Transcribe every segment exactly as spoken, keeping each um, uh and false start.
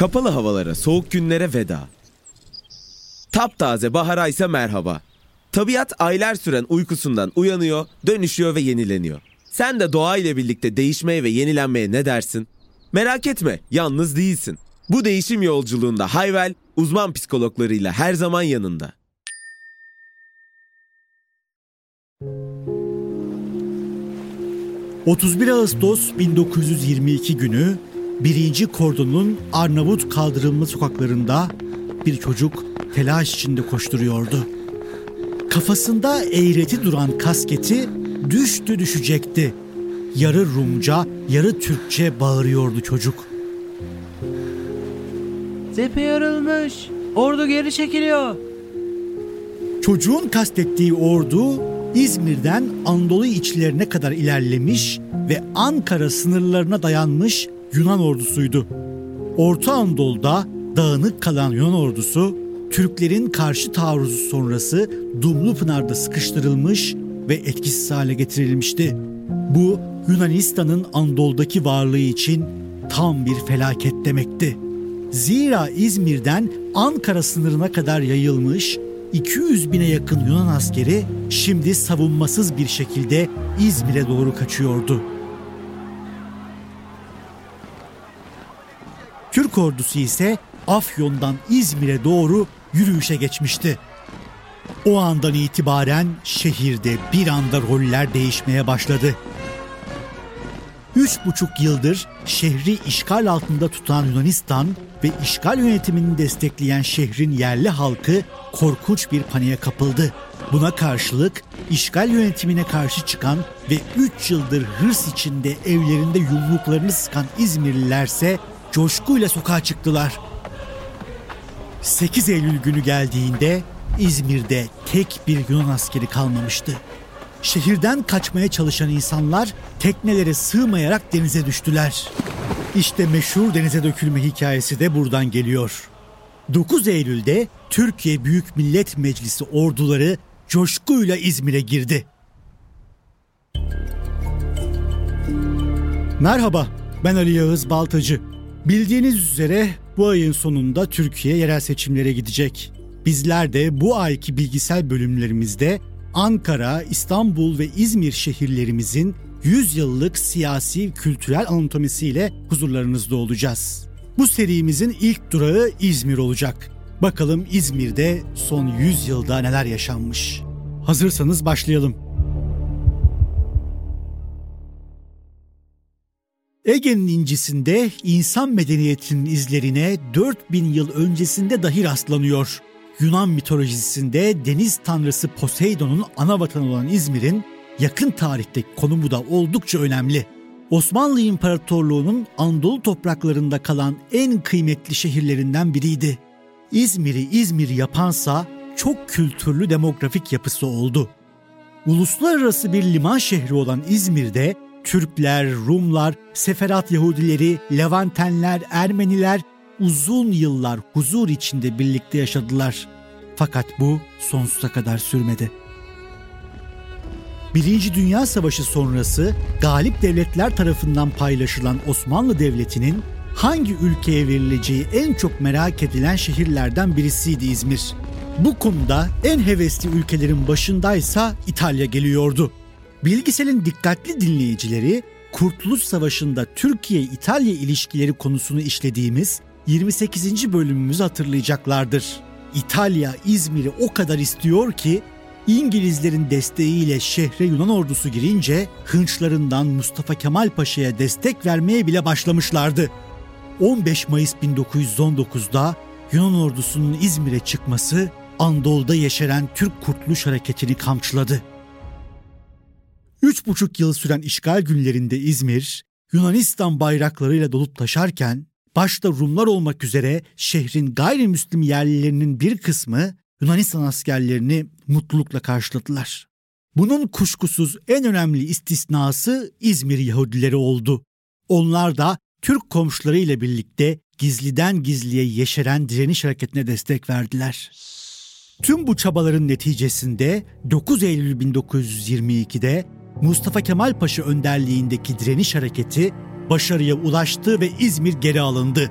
Kapalı havalara, soğuk günlere veda. Taptaze bahara ise merhaba. Tabiat aylar süren uykusundan uyanıyor, dönüşüyor ve yenileniyor. Sen de doğa ile birlikte değişmeye ve yenilenmeye ne dersin? Merak etme, yalnız değilsin. Bu değişim yolculuğunda Hayvel, uzman psikologlarıyla her zaman yanında. otuz bir Ağustos bin dokuz yüz yirmi iki günü birinci Kordon'un Arnavut kaldırımlı sokaklarında bir çocuk telaş içinde koşturuyordu. Kafasında eğreti duran kasketi düştü düşecekti. Yarı Rumca, yarı Türkçe bağırıyordu çocuk. Cephe yarılmış, ordu geri çekiliyor. Çocuğun kastettiği ordu İzmir'den Anadolu içlerine kadar ilerlemiş ve Ankara sınırlarına dayanmış Yunan ordusuydu. Orta Anadolu'da dağınık kalan Yunan ordusu, Türklerin karşı taarruzu sonrası Dumlupınar'da sıkıştırılmış ve etkisiz hale getirilmişti. Bu, Yunanistan'ın Anadolu'daki varlığı için tam bir felaket demekti. Zira İzmir'den Ankara sınırına kadar yayılmış iki yüz bine yakın Yunan askeri şimdi savunmasız bir şekilde İzmir'e doğru kaçıyordu. Türk ordusu ise Afyon'dan İzmir'e doğru yürüyüşe geçmişti. O andan itibaren şehirde bir anda roller değişmeye başladı. Üç buçuk yıldır şehri işgal altında tutan Yunanistan ve işgal yönetimini destekleyen şehrin yerli halkı korkunç bir paniğe kapıldı. Buna karşılık işgal yönetimine karşı çıkan ve üç yıldır hırs içinde evlerinde yumruklarını sıkan İzmirlilerse coşkuyla sokağa çıktılar. sekiz Eylül günü geldiğinde İzmir'de tek bir Yunan askeri kalmamıştı. Şehirden kaçmaya çalışan insanlar teknelere sığmayarak denize düştüler. İşte meşhur denize dökülme hikayesi de buradan geliyor. dokuz Eylül'de Türkiye Büyük Millet Meclisi orduları coşkuyla İzmir'e girdi. Merhaba, ben Ali Yağız Baltacı. Bildiğiniz üzere bu ayın sonunda Türkiye yerel seçimlere gidecek. Bizler de bu ayki bilgisel bölümlerimizde Ankara, İstanbul ve İzmir şehirlerimizin yüz yıllık siyasi kültürel anatomisiyle huzurlarınızda olacağız. Bu serimizin ilk durağı İzmir olacak. Bakalım İzmir'de son yüz yılda neler yaşanmış. Hazırsanız başlayalım. Ege'nin incisinde insan medeniyetinin izlerine dört bin yıl öncesinde dahi rastlanıyor. Yunan mitolojisinde deniz tanrısı Poseidon'un ana vatanı olan İzmir'in yakın tarihteki konumu da oldukça önemli. Osmanlı İmparatorluğu'nun Anadolu topraklarında kalan en kıymetli şehirlerinden biriydi. İzmir'i İzmir yapansa çok kültürlü demografik yapısı oldu. Uluslararası bir liman şehri olan İzmir'de Türkler, Rumlar, Seferat Yahudileri, Levantenler, Ermeniler uzun yıllar huzur içinde birlikte yaşadılar. Fakat bu sonsuza kadar sürmedi. Birinci Dünya Savaşı sonrası galip devletler tarafından paylaşılan Osmanlı Devleti'nin hangi ülkeye verileceği en çok merak edilen şehirlerden birisiydi İzmir. Bu konuda en hevesli ülkelerin başındaysa İtalya geliyordu. Bilgisel'in dikkatli dinleyicileri Kurtuluş Savaşı'nda Türkiye-İtalya ilişkileri konusunu işlediğimiz yirmi sekizinci bölümümüzü hatırlayacaklardır. İtalya İzmir'i o kadar istiyor ki İngilizlerin desteğiyle şehre Yunan ordusu girince hınçlarından Mustafa Kemal Paşa'ya destek vermeye bile başlamışlardı. on beş Mayıs bin dokuz yüz on dokuzda Yunan ordusunun İzmir'e çıkması Anadolu'da yeşeren Türk Kurtuluş Hareketi'ni kamçıladı. Üç buçuk yıl süren işgal günlerinde İzmir, Yunanistan bayraklarıyla dolup taşarken, başta Rumlar olmak üzere şehrin gayrimüslim yerlilerinin bir kısmı Yunanistan askerlerini mutlulukla karşıladılar. Bunun kuşkusuz en önemli istisnası İzmir Yahudileri oldu. Onlar da Türk komşularıyla birlikte gizliden gizliye yeşeren direniş hareketine destek verdiler. Tüm bu çabaların neticesinde dokuz Eylül bin dokuz yüz yirmi ikide Mustafa Kemal Paşa önderliğindeki direniş hareketi başarıya ulaştı ve İzmir geri alındı.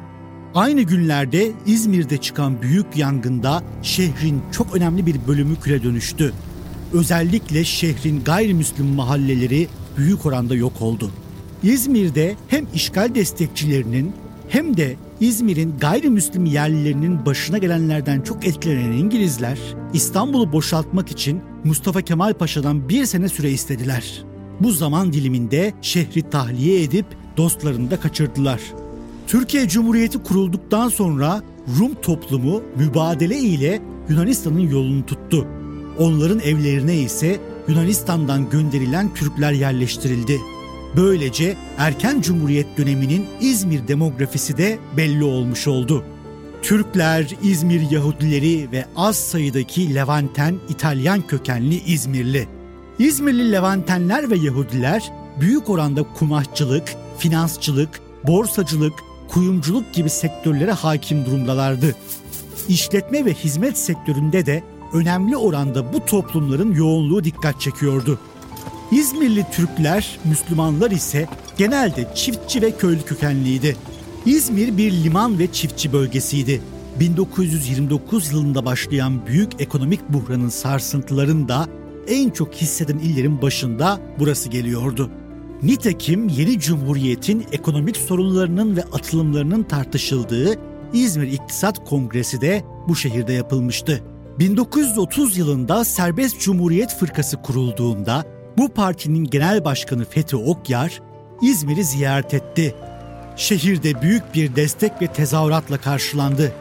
Aynı günlerde İzmir'de çıkan büyük yangında şehrin çok önemli bir bölümü küle dönüştü. Özellikle şehrin gayrimüslim mahalleleri büyük oranda yok oldu. İzmir'de hem işgal destekçilerinin hem de İzmir'in gayrimüslim yerlilerinin başına gelenlerden çok etkilenen İngilizler, İstanbul'u boşaltmak için Mustafa Kemal Paşa'dan bir sene süre istediler. Bu zaman diliminde şehri tahliye edip dostlarını da kaçırdılar. Türkiye Cumhuriyeti kurulduktan sonra Rum toplumu mübadele ile Yunanistan'ın yolunu tuttu. Onların evlerine ise Yunanistan'dan gönderilen Türkler yerleştirildi. Böylece erken Cumhuriyet döneminin İzmir demografisi de belli olmuş oldu. Türkler, İzmir Yahudileri ve az sayıdaki Levanten İtalyan kökenli İzmirli. İzmirli Levantenler ve Yahudiler büyük oranda kumaşçılık, finansçılık, borsacılık, kuyumculuk gibi sektörlere hakim durumdalardı. İşletme ve hizmet sektöründe de önemli oranda bu toplumların yoğunluğu dikkat çekiyordu. İzmirli Türkler, Müslümanlar ise genelde çiftçi ve köylü kökenliydi. İzmir bir liman ve çiftçi bölgesiydi. bin dokuz yüz yirmi dokuz yılında başlayan büyük ekonomik buhranın sarsıntılarında en çok hisseden illerin başında burası geliyordu. Nitekim yeni cumhuriyetin ekonomik sorunlarının ve atılımlarının tartışıldığı İzmir İktisat Kongresi de bu şehirde yapılmıştı. bin dokuz yüz otuz yılında Serbest Cumhuriyet Fırkası kurulduğunda bu partinin genel başkanı Fethi Okyar İzmir'i ziyaret etti. Şehirde büyük bir destek ve tezahüratla karşılandı.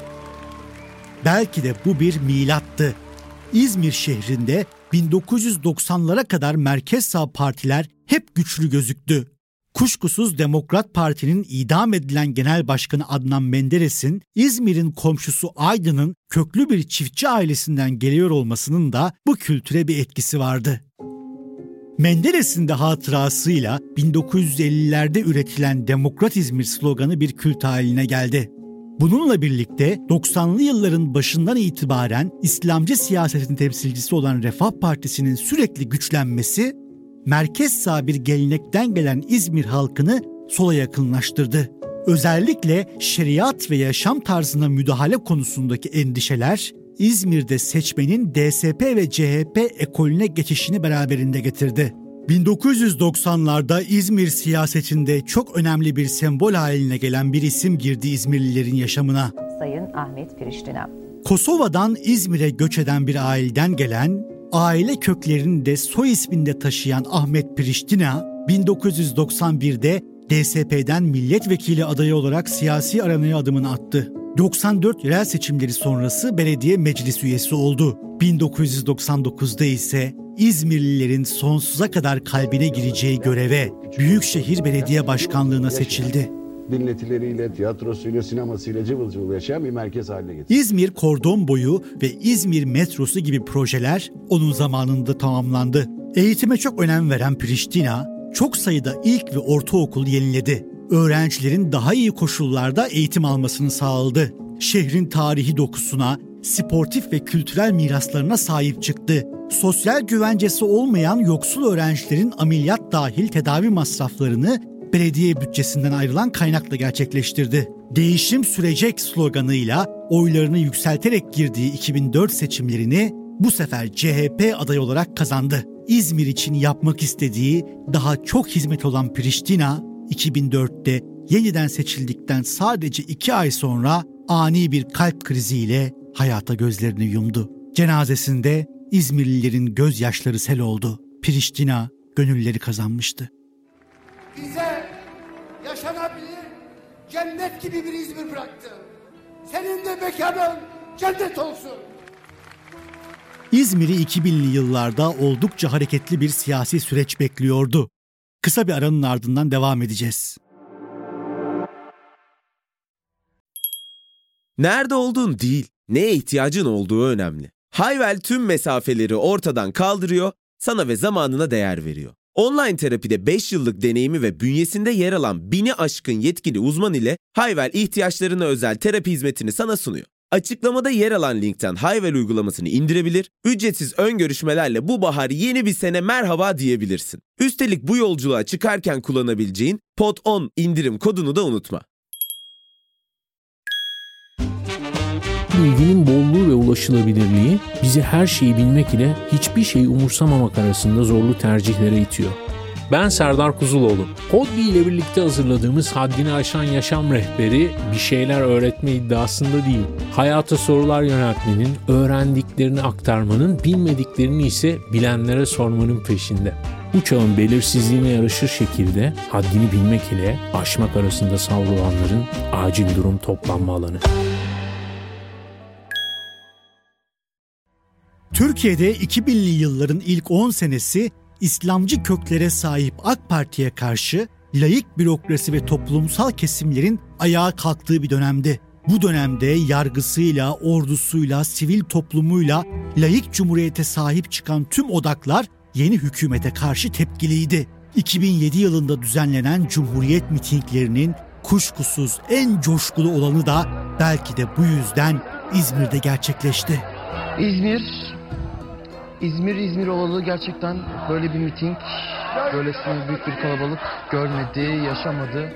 Belki de bu bir milattı. İzmir şehrinde bin dokuz yüz doksanlara kadar merkez sağ partiler hep güçlü gözüktü. Kuşkusuz Demokrat Parti'nin idam edilen genel başkanı Adnan Menderes'in İzmir'in komşusu Aydın'ın köklü bir çiftçi ailesinden geliyor olmasının da bu kültüre bir etkisi vardı. Menderes'in de hatırasıyla bin dokuz yüz ellilerde üretilen Demokrat İzmir sloganı bir kült haline geldi. Bununla birlikte doksanlı yılların başından itibaren İslamcı siyasetin temsilcisi olan Refah Partisi'nin sürekli güçlenmesi, merkez sağ bir gelenekten gelen İzmir halkını sola yakınlaştırdı. Özellikle şeriat ve yaşam tarzına müdahale konusundaki endişeler, İzmir'de seçmenin D S P ve C H P ekolüne geçişini beraberinde getirdi. bin dokuz yüz doksanlarda İzmir siyasetinde çok önemli bir sembol haline gelen bir isim girdi İzmirlilerin yaşamına. Sayın Ahmet Priştina. Kosova'dan İzmir'e göç eden bir aileden gelen, aile köklerini de soy isminde taşıyan Ahmet Priştina, bin dokuz yüz doksan birde D S P'den milletvekili adayı olarak siyasi arenaya adımını attı. doksan dört yerel seçimleri sonrası belediye meclis üyesi oldu. bin dokuz yüz doksan dokuzda ise İzmirlilerin sonsuza kadar kalbine gireceği göreve Büyükşehir Belediye Başkanlığı'na seçildi. Dinletileriyle, tiyatrosuyla, sinemasıyla cıvıl cıvıl yaşayan bir merkez haline getirdi. İzmir Kordon Boyu ve İzmir Metrosu gibi projeler onun zamanında tamamlandı. Eğitime çok önem veren Priştina, çok sayıda ilk ve ortaokul yeniledi. Öğrencilerin daha iyi koşullarda eğitim almasını sağladı. Şehrin tarihi dokusuna, sportif ve kültürel miraslarına sahip çıktı. Sosyal güvencesi olmayan yoksul öğrencilerin ameliyat dahil tedavi masraflarını belediye bütçesinden ayrılan kaynakla gerçekleştirdi. Değişim sürecek sloganıyla oylarını yükselterek girdiği iki bin dört seçimlerini bu sefer C H P adayı olarak kazandı. İzmir için yapmak istediği daha çok hizmet olan Priştina, iki bin dörtte yeniden seçildikten sadece iki ay sonra ani bir kalp kriziyle hayata gözlerini yumdu. Cenazesinde İzmirlilerin gözyaşları sel oldu. Priştina gönülleri kazanmıştı. Bize yaşanabilir cennet gibi bir İzmir bıraktı. Senin de mekanın cennet olsun. İzmir'i iki binli yıllarda oldukça hareketli bir siyasi süreç bekliyordu. Kısa bir aranın ardından devam edeceğiz. Nerede olduğun değil, neye ihtiyacın olduğu önemli. Hayvel tüm mesafeleri ortadan kaldırıyor, sana ve zamanına değer veriyor. Online terapide beş yıllık deneyimi ve bünyesinde yer alan bini aşkın yetkili uzman ile Hayvel ihtiyaçlarına özel terapi hizmetini sana sunuyor. Açıklamada yer alan linkten Hayvel uygulamasını indirebilir, ücretsiz ön görüşmelerle bu bahar yeni bir sene merhaba diyebilirsin. Üstelik bu yolculuğa çıkarken kullanabileceğin Pod on indirim kodunu da unutma. bilginin bolluğu ve ulaşılabilirliği bizi her şeyi bilmek ile hiçbir şeyi umursamamak arasında zorlu tercihlere itiyor. Ben Serdar Kuzuloğlu. Podbi ile birlikte hazırladığımız Haddini Aşan Yaşam Rehberi bir şeyler öğretme iddiasında değil. Hayata sorular yöneltmenin, öğrendiklerini aktarmanın, bilmediklerini ise bilenlere sormanın peşinde. Bu çağın belirsizliğine yaraşır şekilde haddini bilmek ile aşmak arasında savrulanların acil durum toplanma alanı. Türkiye'de iki binli yılların ilk on senesi İslamcı köklere sahip AK Parti'ye karşı laik bürokrasi ve toplumsal kesimlerin ayağa kalktığı bir dönemdi. Bu dönemde yargısıyla, ordusuyla, sivil toplumuyla laik cumhuriyete sahip çıkan tüm odaklar yeni hükümete karşı tepkiliydi. iki bin yedi yılında düzenlenen Cumhuriyet mitinglerinin kuşkusuz en coşkulu olanı da belki de bu yüzden İzmir'de gerçekleşti. İzmir, İzmir, İzmir olalı gerçekten böyle bir miting, böylesine büyük bir kalabalık görmedi, yaşamadı.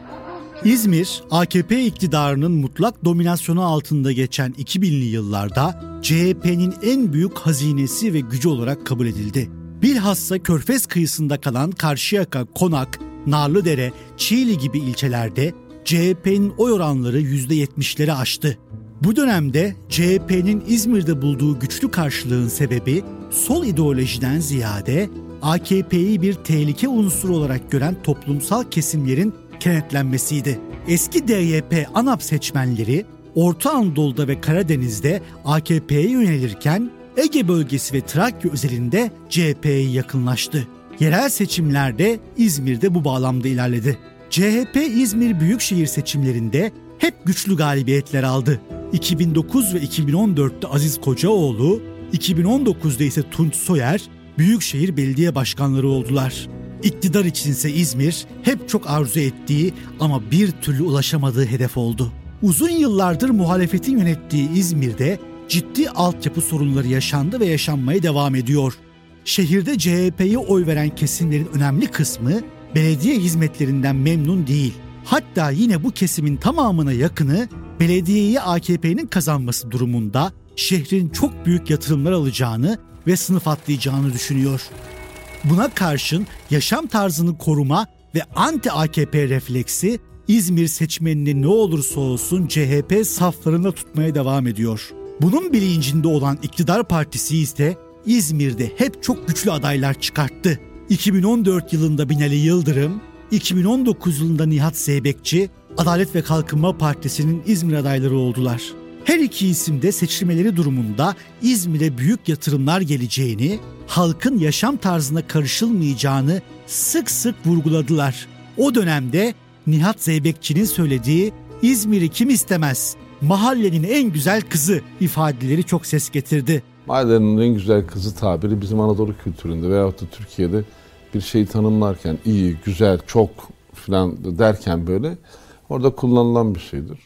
İzmir, A K P iktidarının mutlak dominasyonu altında geçen iki binli yıllarda C H P'nin en büyük hazinesi ve gücü olarak kabul edildi. Bilhassa Körfez kıyısında kalan Karşıyaka, Konak, Narlıdere, Çiğli gibi ilçelerde C H P'nin oy oranları yüzde yetmişleri aştı. Bu dönemde C H P'nin İzmir'de bulduğu güçlü karşılığın sebebi sol ideolojiden ziyade A K P'yi bir tehlike unsuru olarak gören toplumsal kesimlerin kenetlenmesiydi. Eski D Y P ANAP seçmenleri Orta Anadolu'da ve Karadeniz'de A K P'ye yönelirken Ege bölgesi ve Trakya özelinde C H P'ye yakınlaştı. Yerel seçimlerde İzmir'de bu bağlamda ilerledi. C H P İzmir Büyükşehir seçimlerinde hep güçlü galibiyetler aldı. iki bin dokuz ve iki bin on dörtte Aziz Kocaoğlu, iki bin on dokuzda ise Tunç Soyer Büyükşehir Belediye Başkanları oldular. İktidar içinse İzmir hep çok arzu ettiği ama bir türlü ulaşamadığı hedef oldu. Uzun yıllardır muhalefetin yönettiği İzmir'de ciddi altyapı sorunları yaşandı ve yaşanmaya devam ediyor. Şehirde C H P'ye oy veren kesimlerin önemli kısmı belediye hizmetlerinden memnun değil. Hatta yine bu kesimin tamamına yakını belediyeyi A K P'nin kazanması durumunda şehrin çok büyük yatırımlar alacağını ve sınıf atlayacağını düşünüyor. Buna karşın yaşam tarzını koruma ve anti-A K P refleksi İzmir seçmenini ne olursa olsun C H P saflarında tutmaya devam ediyor. Bunun bilincinde olan iktidar partisi ise İzmir'de hep çok güçlü adaylar çıkarttı. iki bin on dört yılında Binali Yıldırım, iki bin on dokuz yılında Nihat Zeybekçi, Adalet ve Kalkınma Partisi'nin İzmir adayları oldular. Her iki isim de seçilmeleri durumunda İzmir'e büyük yatırımlar geleceğini, halkın yaşam tarzına karışılmayacağını sık sık vurguladılar. O dönemde Nihat Zeybekçi'nin söylediği "İzmir'i kim istemez, mahallenin en güzel kızı" ifadeleri çok ses getirdi. Mahallenin en güzel kızı tabiri bizim Anadolu kültüründe veyahut da Türkiye'de bir şeyi tanımlarken iyi, güzel, çok falan derken böyle orada kullanılan bir şeydir.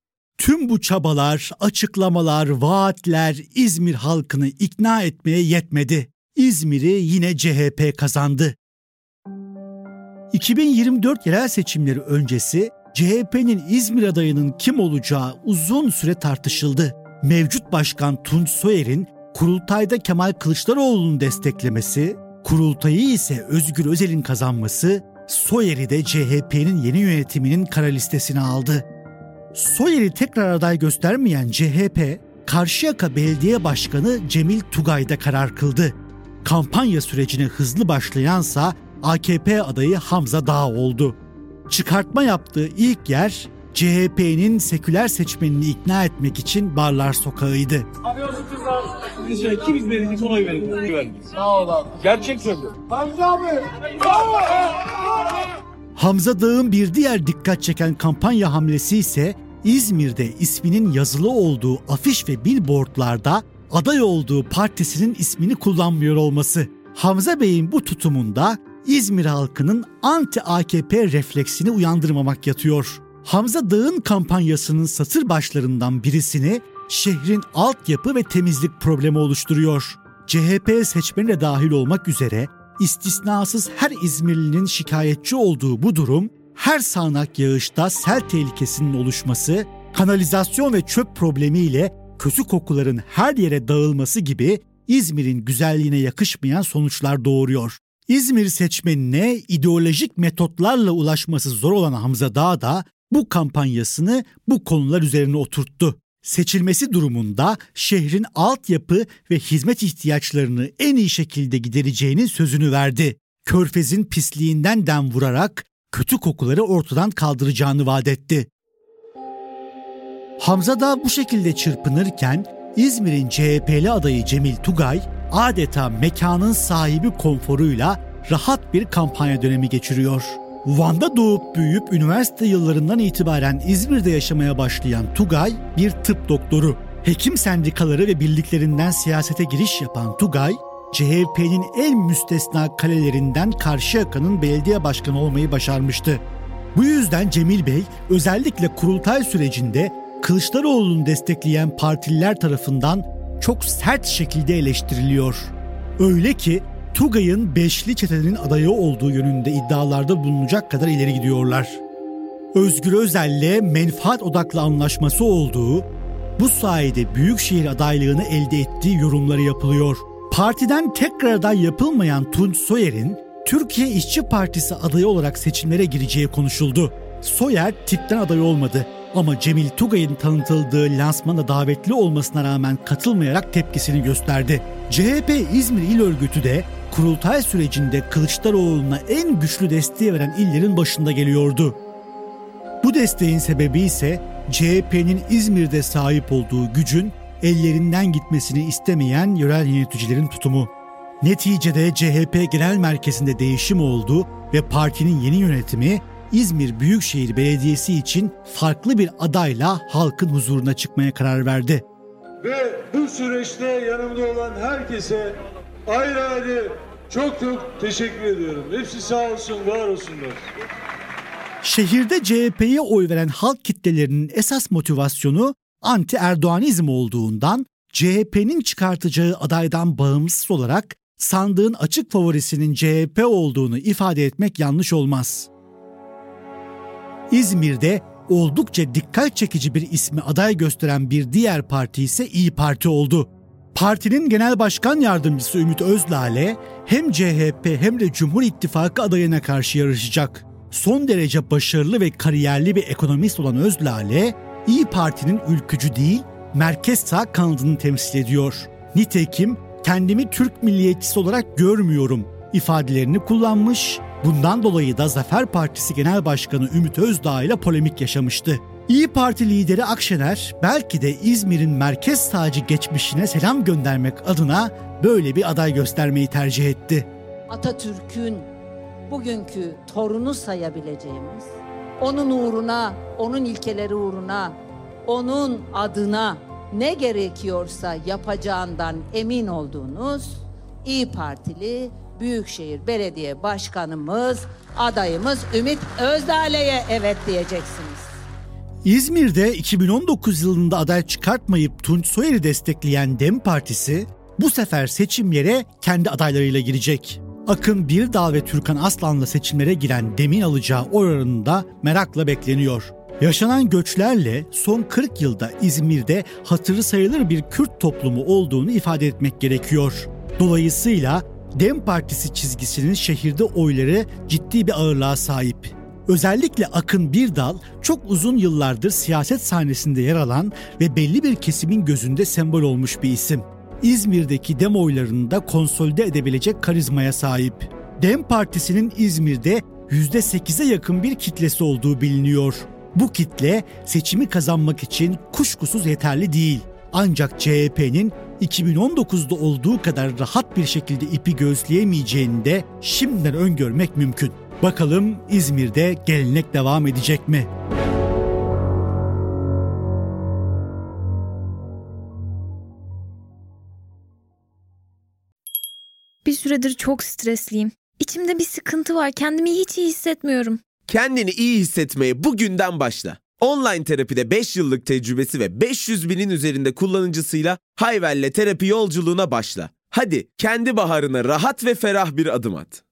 Tüm bu çabalar, açıklamalar, vaatler İzmir halkını ikna etmeye yetmedi. İzmir'i yine C H P kazandı. iki bin yirmi dört yerel seçimleri öncesi C H P'nin İzmir adayının kim olacağı uzun süre tartışıldı. Mevcut başkan Tunç Soyer'in kurultayda Kemal Kılıçdaroğlu'nu desteklemesi, kurultayı ise Özgür Özel'in kazanması Soyer'i de C H P'nin yeni yönetiminin kara listesine aldı. Soyer'i tekrar aday göstermeyen C H P, Karşıyaka Belediye Başkanı Cemil Tugay'da karar kıldı. Kampanya sürecine hızlı başlayansa A K P adayı Hamza Dağ oldu. Çıkartma yaptığı ilk yer C H P'nin seküler seçmenini ikna etmek için Barlar Sokağı'ydı. Abi yazık kızlar. Biz şöyle kim izlediğiniz ona verin. Sağ ol abi. Gerçek söylüyorum. Hamza abi. Hamza Dağ'ın bir diğer dikkat çeken kampanya hamlesi ise İzmir'de isminin yazılı olduğu afiş ve billboardlarda aday olduğu partisinin ismini kullanmıyor olması. Hamza Bey'in bu tutumunda İzmir halkının anti-A K P refleksini uyandırmamak yatıyor. Hamza Dağ'ın kampanyasının satır başlarından birisini şehrin altyapı ve temizlik problemi oluşturuyor. C H P seçmeni de dahil olmak üzere istisnasız her İzmirlinin şikayetçi olduğu bu durum, her sağanak yağışta sel tehlikesinin oluşması, kanalizasyon ve çöp problemiyle kötü kokuların her yere dağılması gibi İzmir'in güzelliğine yakışmayan sonuçlar doğuruyor. İzmir seçmenine ideolojik metotlarla ulaşması zor olan Hamza Dağ da bu kampanyasını bu konular üzerine oturttu. Seçilmesi durumunda şehrin altyapı ve hizmet ihtiyaçlarını en iyi şekilde gidereceğinin sözünü verdi. Körfez'in pisliğinden dem vurarak kötü kokuları ortadan kaldıracağını vaat etti. Hamza Dağ bu şekilde çırpınırken İzmir'in C H P'li adayı Cemil Tugay adeta mekanın sahibi konforuyla rahat bir kampanya dönemi geçiriyor. Van'da doğup büyüyüp üniversite yıllarından itibaren İzmir'de yaşamaya başlayan Tugay bir tıp doktoru. Hekim sendikaları ve birliklerinden siyasete giriş yapan Tugay, C H P'nin en müstesna kalelerinden Karşıyaka'nın belediye başkanı olmayı başarmıştı. Bu yüzden Cemil Bey özellikle kurultay sürecinde Kılıçdaroğlu'nu destekleyen partililer tarafından çok sert şekilde eleştiriliyor. Öyle ki Tugay'ın Beşli Çete'nin adayı olduğu yönünde iddialarda bulunacak kadar ileri gidiyorlar. Özgür Özel'le menfaat odaklı anlaşması olduğu, bu sayede Büyükşehir adaylığını elde ettiği yorumları yapılıyor. Partiden tekrar aday yapılmayan Tunç Soyer'in Türkiye İşçi Partisi adayı olarak seçimlere gireceği konuşuldu. Soyer tipten aday olmadı ama Cemil Tugay'ın tanıtıldığı lansmana davetli olmasına rağmen katılmayarak tepkisini gösterdi. C H P İzmir İl Örgütü de kurultay sürecinde Kılıçdaroğlu'na en güçlü desteği veren illerin başında geliyordu. Bu desteğin sebebi ise C H P'nin İzmir'de sahip olduğu gücün ellerinden gitmesini istemeyen yerel yöneticilerin tutumu. Neticede C H P Genel Merkezi'nde değişim oldu ve partinin yeni yönetimi İzmir Büyükşehir Belediyesi için farklı bir adayla halkın huzuruna çıkmaya karar verdi. Ve bu süreçte yanımda olan herkese ayrı ayrı çok çok teşekkür ediyorum. Hepsi sağ olsun, var olsunlar. Şehirde C H P'ye oy veren halk kitlelerinin esas motivasyonu anti-Erdoğanizm olduğundan C H P'nin çıkartacağı adaydan bağımsız olarak sandığın açık favorisinin C H P olduğunu ifade etmek yanlış olmaz. İzmir'de oldukça dikkat çekici bir ismi aday gösteren bir diğer parti ise İYİ Parti oldu. Partinin genel başkan yardımcısı Ümit Özdağ'le hem C H P hem de Cumhur İttifakı adayına karşı yarışacak. Son derece başarılı ve kariyerli bir ekonomist olan Özdağ'le İYİ Parti'nin ülkücü değil, merkez sağ kanadını temsil ediyor. Nitekim kendimi Türk milliyetçisi olarak görmüyorum ifadelerini kullanmış. Bundan dolayı da Zafer Partisi Genel Başkanı Ümit Özdağ ile polemik yaşamıştı. İYİ Parti lideri Akşener belki de İzmir'in merkez sağcı geçmişine selam göndermek adına böyle bir aday göstermeyi tercih etti. Atatürk'ün bugünkü torunu sayabileceğimiz, onun uğruna, onun ilkeleri uğruna, onun adına ne gerekiyorsa yapacağından emin olduğunuz İYİ Partili Büyükşehir Belediye Başkanımız, adayımız Ümit Özdağ'leye evet diyeceksiniz. İzmir'de iki bin on dokuz yılında aday çıkartmayıp Tunç Soyer'i destekleyen DEM Partisi bu sefer seçimlere kendi adaylarıyla girecek. Akın Birdal ve Türkan Aslan'la seçimlere giren DEM'in alacağı oy oranı da merakla bekleniyor. Yaşanan göçlerle son kırk yılda İzmir'de hatırı sayılır bir Kürt toplumu olduğunu ifade etmek gerekiyor. Dolayısıyla DEM Partisi çizgisinin şehirde oyları ciddi bir ağırlığa sahip. Özellikle Akın Birdal çok uzun yıllardır siyaset sahnesinde yer alan ve belli bir kesimin gözünde sembol olmuş bir isim. İzmir'deki DEM oylarını da konsolide edebilecek karizmaya sahip. DEM Partisi'nin İzmir'de yüzde sekize yakın bir kitlesi olduğu biliniyor. Bu kitle seçimi kazanmak için kuşkusuz yeterli değil. Ancak C H P'nin iki bin on dokuzda olduğu kadar rahat bir şekilde ipi gözleyemeyeceğini de şimdiden öngörmek mümkün. Bakalım İzmir'de gelenek devam edecek mi? Bir süredir çok stresliyim. İçimde bir sıkıntı var. Kendimi hiç iyi hissetmiyorum. Kendini iyi hissetmeye bugünden başla. Online terapide beş yıllık tecrübesi ve beş yüz binin üzerinde kullanıcısıyla Hayvel'le terapi yolculuğuna başla. Hadi kendi baharına rahat ve ferah bir adım at.